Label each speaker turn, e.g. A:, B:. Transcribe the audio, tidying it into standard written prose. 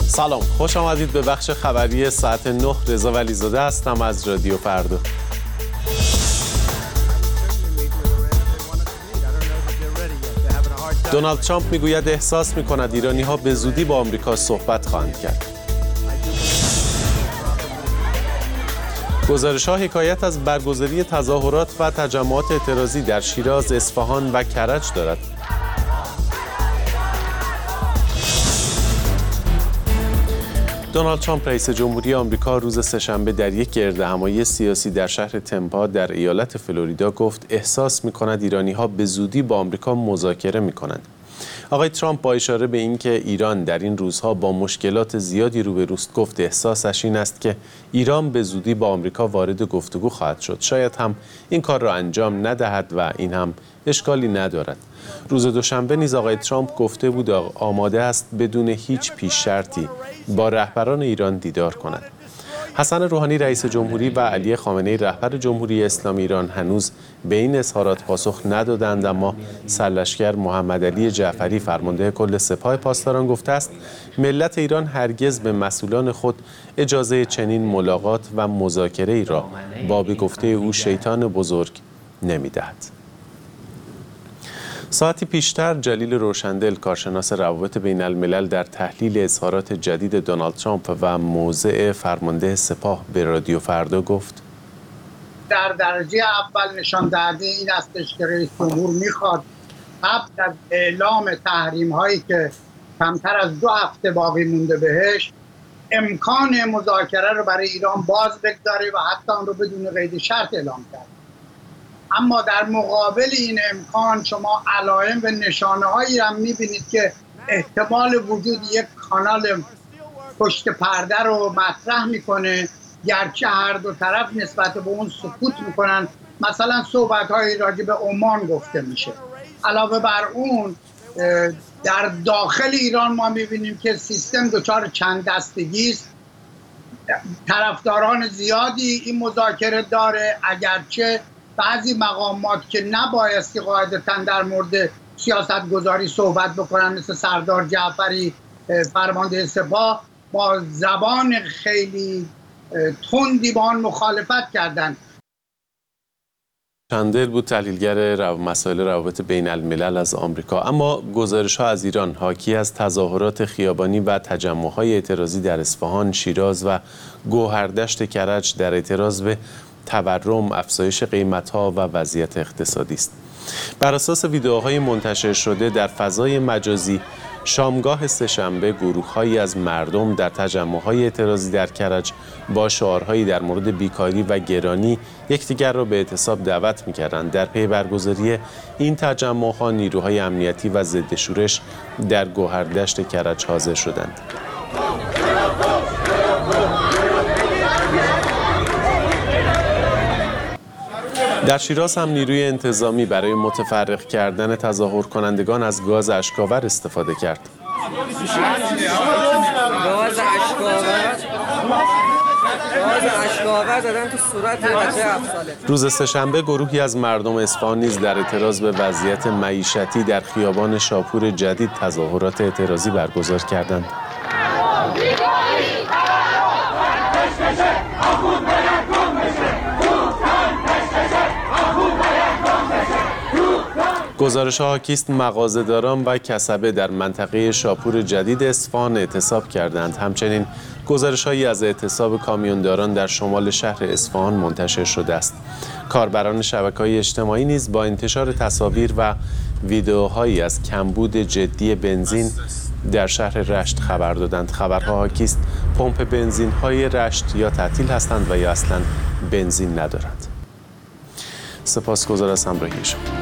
A: سلام، خوش آمدید به بخش خبری ساعت 9. رضا ولیزاده هستم از رادیو فردا. دونالد ترامپ میگوید احساس میکند ایرانی‌ها به زودی با آمریکا صحبت خواهند کرد. گزارش‌ها حکایت از برگزاری تظاهرات و تجمعات اعتراضی در شیراز، اصفهان و کرج دارد. دونالد ترامپ رئیس جمهوری آمریکا روز سه‌شنبه در یک گردهمایی سیاسی در شهر تمپا در ایالت فلوریدا گفت احساس می‌کند ایرانی‌ها به زودی با آمریکا مذاکره می‌کنند. آقای ترامپ با اشاره به اینکه ایران در این روزها با مشکلات زیادی روبروست گفت احساسش این است که ایران به زودی با آمریکا وارد گفتگو خواهد شد. شاید هم این کار را انجام ندهد و این هم اشکالی ندارد. روز دوشنبه نیز آقای ترامپ گفته بود آماده است بدون هیچ پیش شرطی با رهبران ایران دیدار کند. حسن روحانی رئیس جمهوری و علی خامنه‌ای رهبر جمهوری اسلامی ایران هنوز به این اظهارات پاسخ ندادند، اما سرلشکر محمد علی جعفری فرمانده کل سپاه پاسداران گفته است ملت ایران هرگز به مسئولان خود اجازه چنین ملاقات و مذاکره‌ای را با به گفته او شیطان بزرگ نمی‌دهد. ساعتی پیشتر جلیل روشندل کارشناس روابط بین الملل در تحلیل اظهارات جدید دونالد ترامپ و موضع فرمانده سپاه به رادیو فردا گفت
B: در درجه اول نشان دهنده این استش که رئیس جمهور میخواد قبل از اعلام تحریم هایی که کمتر از 2 هفته باقی مونده بهش امکان مذاکره رو برای ایران باز بگذاره و حتی آن رو بدون قید شرط اعلام کرد. اما در مقابل این امکان شما علائم و نشانه هایی هم میبینید که احتمال وجود یک کانال پشت پرده رو مطرح میکنه، گرچه هر دو طرف نسبت به اون سکوت میکنن. مثلا صحبت های راجع به عمان گفته میشه. علاوه بر اون در داخل ایران ما میبینیم که سیستم دچار چند دستگی است. طرفداران زیادی این مذاکره داره، اگرچه بعضی مقامات که نبایستی قاعدتاً در مورد سیاست گذاری صحبت بکنن مثل سردار جعفری فرمانده سپاه با زبان خیلی تندی با آن مخالفت کردند.
A: چندل بود تحلیلگر مسائل روابط بین الملل از آمریکا. اما گزارش‌ها از ایران حاکی از تظاهرات خیابانی و تجمع‌های اعتراضی در اصفهان، شیراز و گوهردشت کرج در اعتراض به تورم، افزایش قیمت‌ها و وضعیت اقتصادی است. بر اساس ویدئوهای منتشر شده در فضای مجازی شامگاه سه‌شنبه گروه‌هایی از مردم در تجمع‌های اعتراضی در کرج با شعارهایی در مورد بیکاری و گرانی یکدیگر را به اعتصاب دعوت می‌کردند. در پی برگزاری این تجمع‌ها نیروهای امنیتی و ضد شورش در گوهردشت کرج حاضر شدند. در شیراز هم نیروی انتظامی برای متفرق کردن تظاهر کنندگان از گاز اشک‌آور استفاده کرد.
C: گاز اشک‌آور زدن تو صورت بچه 7 ساله.
A: روز سه‌شنبه گروهی از مردم اصفهان نیز در اعتراض به وضعیت معیشتی در خیابان شاپور جدید تظاهرات اعتراضی برگزار کردند. گزارش‌ها حاکی است مغازه‌داران و کسبه در منطقه شاپور جدید اصفهان اعتصاب کردند. همچنین گزارش‌هایی از اعتصاب کامیونداران در شمال شهر اصفهان منتشر شده است. کاربران شبکه‌های اجتماعی نیز با انتشار تصاویر و ویدئوهایی از کمبود جدی بنزین در شهر رشت خبر دادند. خبرها حاکی است پمپ بنزین‌های رشت یا تعطیل هستند و یا اصلاً بنزین ندارند. سپاسگزار از همراهی شما.